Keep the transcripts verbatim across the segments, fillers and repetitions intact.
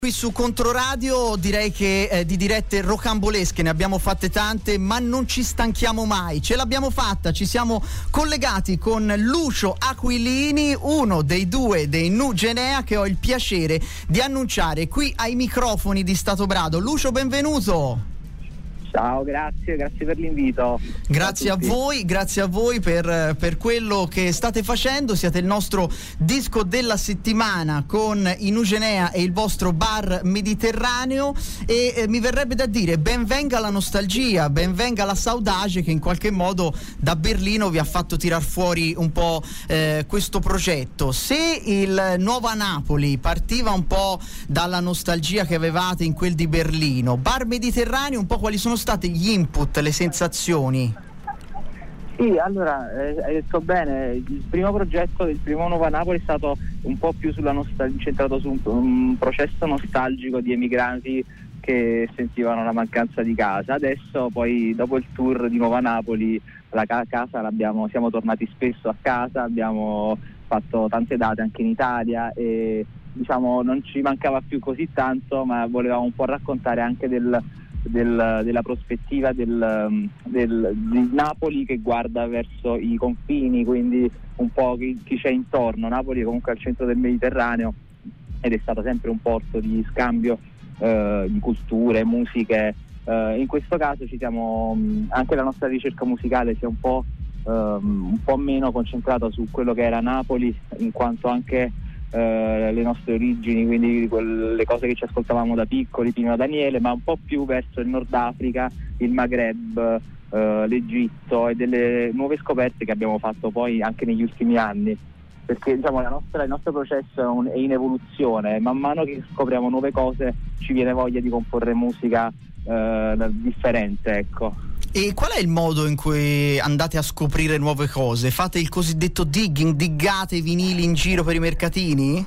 Qui su Controradio direi che eh, di dirette rocambolesche ne abbiamo fatte tante, ma non ci stanchiamo mai. Ce l'abbiamo fatta, ci siamo collegati con Lucio Aquilini, uno dei due dei Nugenea che ho il piacere di annunciare qui ai microfoni di Stato Brado. Lucio, benvenuto. Ciao, grazie, grazie per l'invito. Grazie a, a voi, grazie a voi per, per quello che state facendo. Siete il nostro disco della settimana con i Nugenea e il vostro bar mediterraneo e eh, mi verrebbe da dire benvenga la nostalgia, benvenga la saudade che in qualche modo da Berlino vi ha fatto tirar fuori un po' eh, questo progetto. Se il Nuova Napoli partiva un po' dalla nostalgia che avevate in quel di Berlino, bar mediterraneo, un po' quali sono stati gli input, le sensazioni? Sì, allora eh, hai detto bene, il primo progetto del primo Nuova Napoli è stato un po' più sulla nostalgia, incentrato su un, un processo nostalgico di emigranti che sentivano la mancanza di casa. Adesso poi dopo il tour di Nuova Napoli la ca- casa l'abbiamo, siamo tornati spesso a casa, abbiamo fatto tante date anche in Italia e diciamo non ci mancava più così tanto, ma volevamo un po' raccontare anche del Del, della prospettiva del, del, di Napoli che guarda verso i confini, quindi un po' chi, chi c'è intorno. Napoli è comunque al centro del Mediterraneo ed è stato sempre un porto di scambio eh, di culture, musiche. Eh, in questo caso ci siamo, anche la nostra ricerca musicale si è un po', um, un po' meno concentrata su quello che era Napoli, in quanto anche Uh, le nostre origini, quindi quelle cose che ci ascoltavamo da piccoli, Pino Daniele, ma un po' più verso il Nord Africa, il Maghreb, uh, l'Egitto e delle nuove scoperte che abbiamo fatto poi anche negli ultimi anni, perché diciamo la nostra, il nostro processo è, un, è in evoluzione, man mano che scopriamo nuove cose ci viene voglia di comporre musica uh, differente, ecco. E qual è il modo in cui andate a scoprire nuove cose? Fate il cosiddetto digging, diggate i vinili in giro per i mercatini?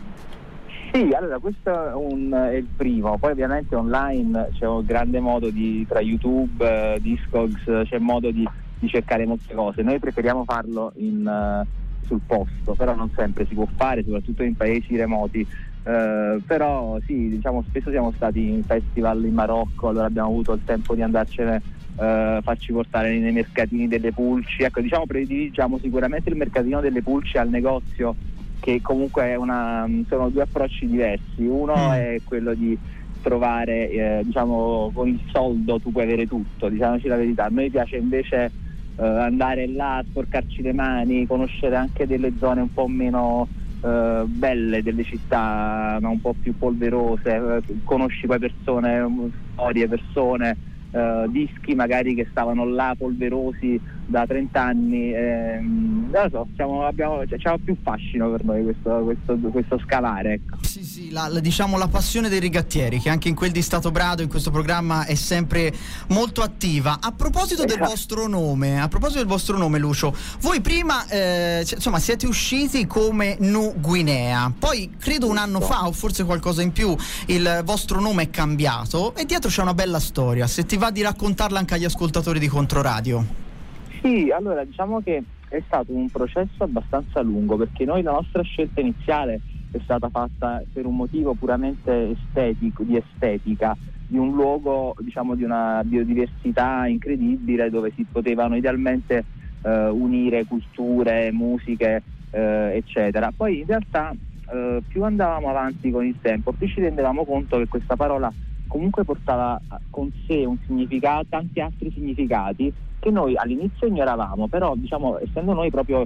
Sì, allora questo è, un, è il primo, poi ovviamente online c'è un grande modo di, tra YouTube, eh, Discogs, c'è modo di, di cercare molte cose. Noi preferiamo farlo in, uh, sul posto, però non sempre si può fare, soprattutto in paesi remoti. Uh, però sì, diciamo spesso siamo stati in festival in Marocco, allora abbiamo avuto il tempo di andarcene, uh, farci portare nei mercatini delle pulci. Ecco, diciamo prediligiamo sicuramente il mercatino delle pulci al negozio, che comunque è una, sono due approcci diversi. Uno mm. è quello di trovare, eh, diciamo, con il soldo tu puoi avere tutto, diciamoci la verità. A noi piace invece uh, andare là, sporcarci le mani, conoscere anche delle zone un po' meno Uh, belle delle città, ma un po' più polverose, uh, conosci poi persone, storie, persone, uh, dischi magari che stavano là polverosi da trenta anni, ehm, non lo so, diciamo, abbiamo, cioè, c'è più fascino per noi questo, questo, questo scalare, ecco. Sì, sì, la, la, diciamo la passione dei rigattieri, che anche in quel di Stato Brado, in questo programma, è sempre molto attiva. A proposito esatto. del vostro nome, a proposito del vostro nome, Lucio, voi prima, eh, insomma, siete usciti come Nugenea, poi credo un anno fa, o forse qualcosa in più, il vostro nome è cambiato e dietro c'è una bella storia. Se ti va di raccontarla anche agli ascoltatori di Controradio. Sì, allora diciamo che è stato un processo abbastanza lungo, perché noi la nostra scelta iniziale è stata fatta per un motivo puramente estetico, di estetica, di un luogo, diciamo, di una biodiversità incredibile dove si potevano idealmente eh, unire culture, musiche, eh, eccetera. Poi in realtà eh, più andavamo avanti con il tempo, più ci rendevamo conto che questa parola comunque portava con sé un significato, tanti altri significati che noi all'inizio ignoravamo, però diciamo essendo noi proprio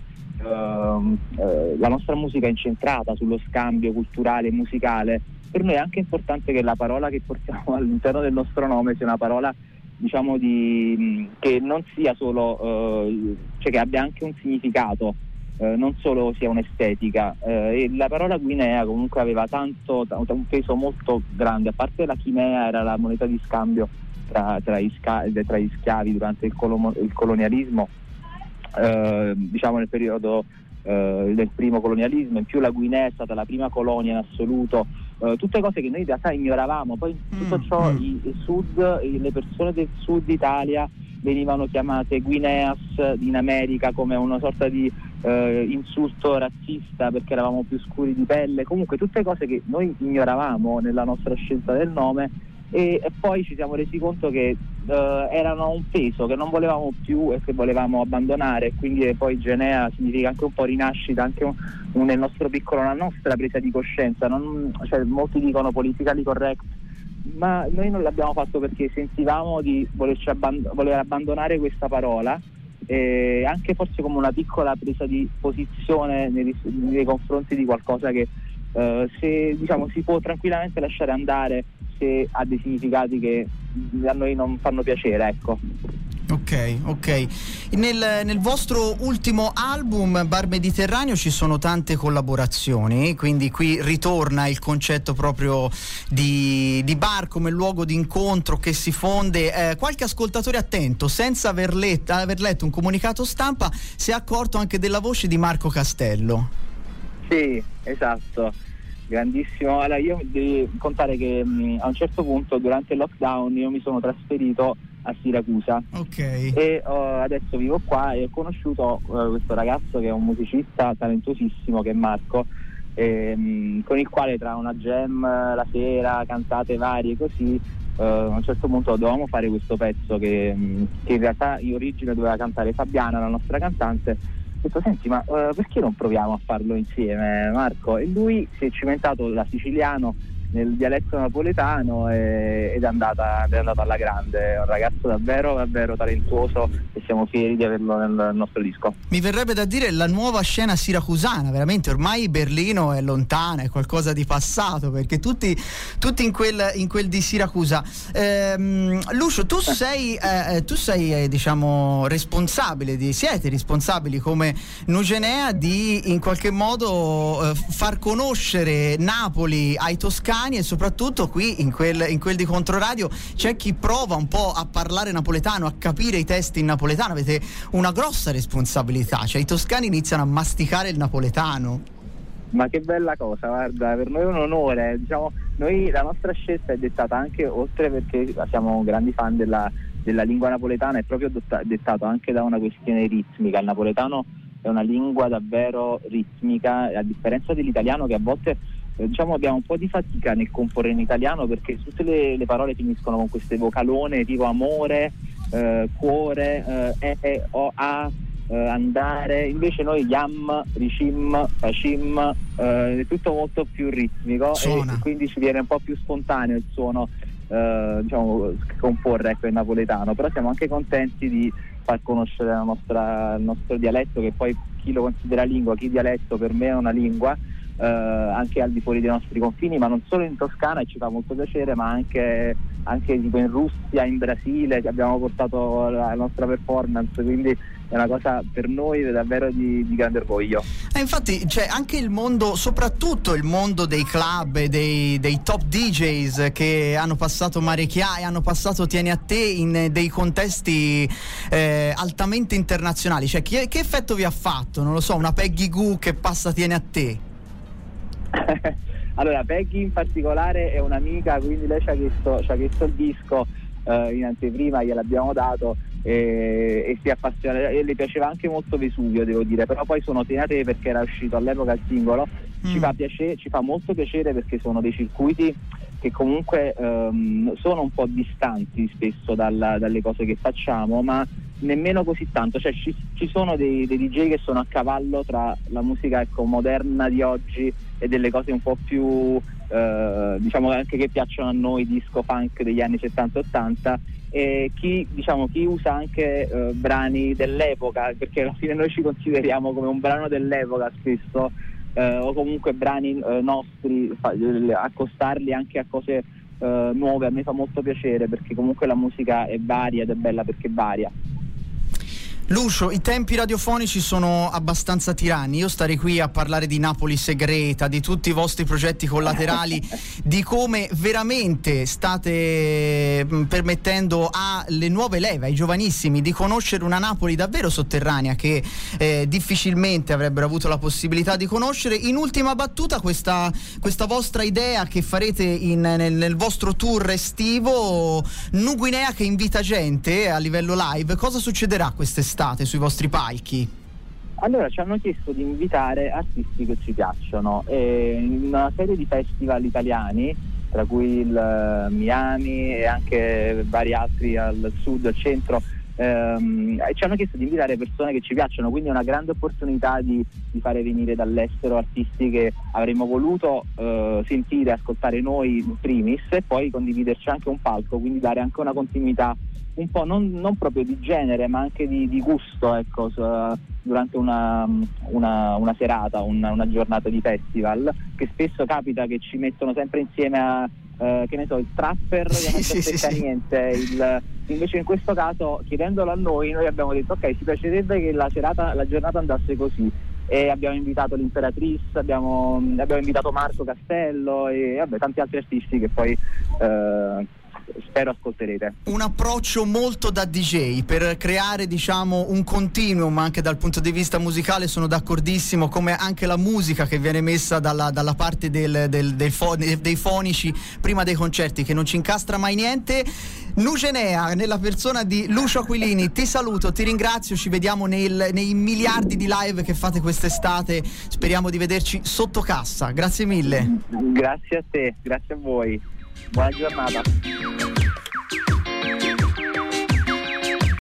uh, uh, la nostra musica è incentrata sullo scambio culturale e musicale, per noi è anche importante che la parola che portiamo all'interno del nostro nome sia una parola, diciamo, di che non sia solo uh, cioè che abbia anche un significato, uh, non solo sia un'estetica, uh, e la parola Guinea comunque aveva tanto, tanto un peso molto grande, a parte la chimea era la moneta di scambio Tra, tra, gli sca- tra gli schiavi durante il, colo- il colonialismo, eh, diciamo nel periodo eh, del primo colonialismo. In più la Guinea è stata la prima colonia in assoluto, eh, tutte cose che noi in realtà ignoravamo. Poi tutto ciò, mm. i, il sud, le persone del sud Italia venivano chiamate Guineas in America come una sorta di eh, insulto razzista perché eravamo più scuri di pelle, comunque tutte cose che noi ignoravamo nella nostra scelta del nome e, e poi ci siamo resi conto che eh, erano un peso che non volevamo più e che volevamo abbandonare, quindi poi Genea significa anche un po' rinascita, anche un, un, nel nostro piccolo, la nostra presa di coscienza, non, cioè, molti dicono politically correct, ma noi non l'abbiamo fatto perché sentivamo di volerci abband- voler abbandonare questa parola, eh, anche forse come una piccola presa di posizione nei, nei confronti di qualcosa che eh, se, diciamo, si può tranquillamente lasciare andare se ha dei significati che a noi non fanno piacere, ecco. Ok, ok. Nel, nel vostro ultimo album Bar Mediterraneo ci sono tante collaborazioni, quindi qui ritorna il concetto proprio di, di bar come luogo di incontro che si fonde. Eh, qualche ascoltatore attento, senza aver letto, aver letto un comunicato stampa, si è accorto anche della voce di Marco Castello. Sì, esatto. Grandissimo. Allora, io devo contare che mh, a un certo punto durante il lockdown io mi sono trasferito a Siracusa, okay. e uh, adesso vivo qua e ho conosciuto uh, questo ragazzo che è un musicista talentosissimo, che è Marco, e, mh, con il quale tra una jam la sera, cantate varie così, uh, a un certo punto dovevamo fare questo pezzo che, mh, che in realtà in origine doveva cantare Fabiana, la nostra cantante. Ho detto, senti, ma uh, perché non proviamo a farlo insieme, Marco? E lui si è cimentato da siciliano nel dialetto napoletano e, ed è andata, è andata alla grande. È un ragazzo davvero davvero talentuoso e siamo fieri di averlo nel nostro disco. Mi verrebbe da dire la nuova scena siracusana, veramente ormai Berlino è lontana, è qualcosa di passato, perché tutti, tutti in quel in quel di Siracusa. ehm, Lucio, tu sei eh, tu sei eh, diciamo responsabile di siete responsabili come Nugenea di in qualche modo eh, far conoscere Napoli ai toscani, e soprattutto qui in quel, in quel di Controradio c'è chi prova un po' a parlare napoletano, a capire i testi in napoletano. Avete una grossa responsabilità, cioè i toscani iniziano a masticare il napoletano. Ma che bella cosa, guarda, per noi è un onore, diciamo, noi la nostra scelta è dettata anche, oltre perché siamo grandi fan della, della lingua napoletana, è proprio dettato anche da una questione ritmica. Il napoletano è una lingua davvero ritmica, a differenza dell'italiano che a volte diciamo abbiamo un po' di fatica nel comporre in italiano, perché tutte le, le parole finiscono con queste vocalone tipo amore, eh, cuore, eh, e, o, a, eh, andare. Invece noi yam, ricim, facim, eh, è tutto molto più ritmico Suona. E quindi ci viene un po' più spontaneo il suono, eh, diciamo, comporre, ecco, il napoletano. Però siamo anche contenti di far conoscere la nostra, il nostro dialetto, che poi chi lo considera lingua, chi dialetto per me è una lingua, Uh, anche al di fuori dei nostri confini, ma non solo in Toscana, e ci fa molto piacere, ma anche, anche tipo in Russia, in Brasile, che abbiamo portato la nostra performance, quindi è una cosa per noi davvero di, di grande orgoglio. Eh, infatti c'è anche il mondo, soprattutto il mondo dei club e dei, dei top D Js che hanno passato Mare Chiai, hanno passato Tieni a te in dei contesti eh, altamente internazionali. Cioè che, che effetto vi ha fatto? Non lo so, una Peggy Goo che passa Tieni a te? Allora, Peggy in particolare è un'amica, quindi lei ci ha chiesto, ci ha chiesto il disco eh, in anteprima, gliel'abbiamo dato e, e si appassiona, e le piaceva anche molto Vesuvio, devo dire, però poi sono tenate perché era uscito all'epoca il singolo. mm. ci fa piacere, ci fa molto piacere perché sono dei circuiti che comunque ehm, sono un po' distanti spesso dalla, dalle cose che facciamo, ma nemmeno così tanto, cioè ci, ci sono dei, dei D J che sono a cavallo tra la musica, ecco, moderna di oggi e delle cose un po' più eh, diciamo anche che piacciono a noi, disco funk degli anni settanta ottanta, e chi, diciamo, chi usa anche eh, brani dell'epoca, perché alla fine noi ci consideriamo come un brano dell'epoca spesso, eh, o comunque brani eh, nostri, fa, eh, accostarli anche a cose eh, nuove. A me fa molto piacere perché comunque la musica è varia ed è bella perché varia. Lucio, i tempi radiofonici sono abbastanza tiranni. Io starei qui a parlare di Napoli segreta, di tutti i vostri progetti collaterali, di come veramente state permettendo alle nuove leve, ai giovanissimi, di conoscere una Napoli davvero sotterranea che eh, difficilmente avrebbero avuto la possibilità di conoscere. In ultima battuta, questa, questa vostra idea che farete in, nel, nel vostro tour estivo, Nuguinea che invita gente a livello live, cosa succederà quest'estate sui vostri palchi? Allora, ci hanno chiesto di invitare artisti che ci piacciono e in una serie di festival italiani, tra cui il Miami e anche vari altri al sud, al centro, ehm, ci hanno chiesto di invitare persone che ci piacciono, quindi è una grande opportunità di, di fare venire dall'estero artisti che avremmo voluto eh, sentire, ascoltare noi in primis e poi condividerci anche un palco, quindi dare anche una continuità un po' non, non proprio di genere ma anche di, di gusto, ecco, durante una, una, una serata, una, una giornata di festival, che spesso capita che ci mettono sempre insieme a eh, che ne so, il trapper che non si aspetta niente, il, invece in questo caso chiedendolo a noi, noi abbiamo detto ok, ci piacerebbe che la serata, la giornata andasse così, e abbiamo invitato l'Imperatrice, abbiamo, abbiamo invitato Marco Castello e vabbè, tanti altri artisti che poi eh, spero ascolterete. Un approccio molto da D J per creare, diciamo, un continuum anche dal punto di vista musicale. Sono d'accordissimo, come anche la musica che viene messa dalla, dalla parte del, del, del fo- dei fonici prima dei concerti, che non ci incastra mai niente. Nugenea, nella persona di Lucio Aquilini, ti saluto, ti ringrazio, ci vediamo nel, nei miliardi di live che fate quest'estate, speriamo di vederci sotto cassa. Grazie mille. Grazie a te, grazie a voi, buona giornata.